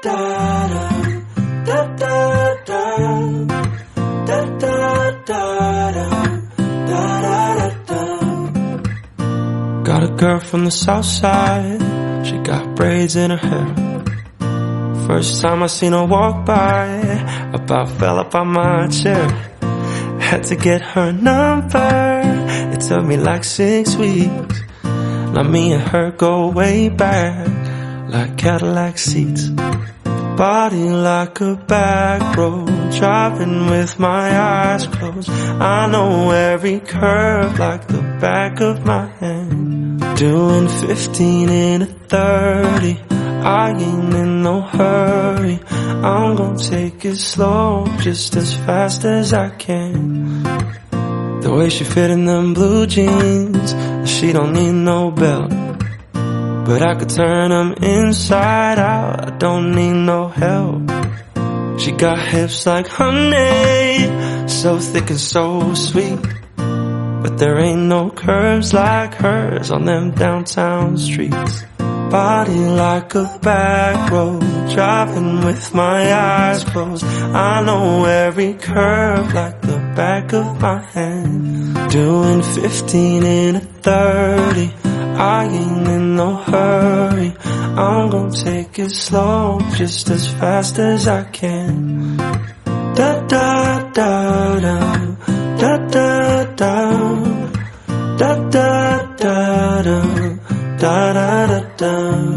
Got a girl from the south side, she got braids in her hair. First time I seen her walk by, about fell up on my chair. Had to get her number, it took me like 6 weeks. Now me and her go way back, like Cadillac seats. Body like a back road, driving with my eyes closed. I know every curve like the back of my hand. Doing 15 in a 30, I ain't in no hurry. I'm gonna take it slow, just as fast as I can. The way she fit in them blue jeans, she don't need no belt. But I could turn them inside out, I don't need no help. She got hips like honey, so thick and so sweet. But there ain't no curves like hers on them downtown streets. Body like a back road, driving with my eyes closed. I know every curve like the back of my hand. Doing 15 in a 30, I ain't in no hurry. I'm gonna take it slow, just as fast as I can. Da da da da, da da da, da da da da, da da da da.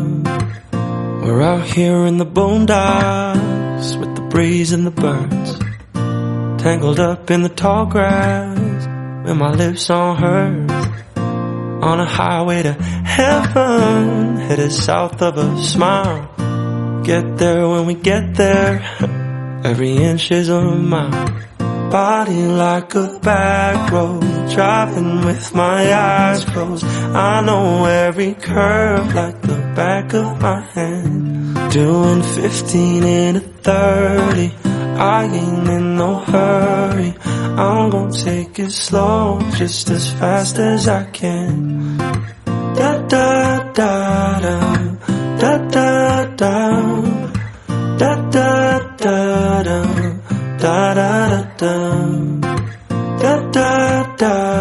We're out here in the boondocks with the breeze and the birds, tangled up in the tall grass with my lips on hers. On a highway to heaven, headed south of a smile. Get there when we get there, every inch is a mile. Body like a back road, driving with my eyes closed. I know every curve like the back of my hand. Doing 15 in a 30, I ain't in no hurry. I'm gonna take it slow, just as fast as I can. Da da da da, da da da, da da da da, da da da da, da da da.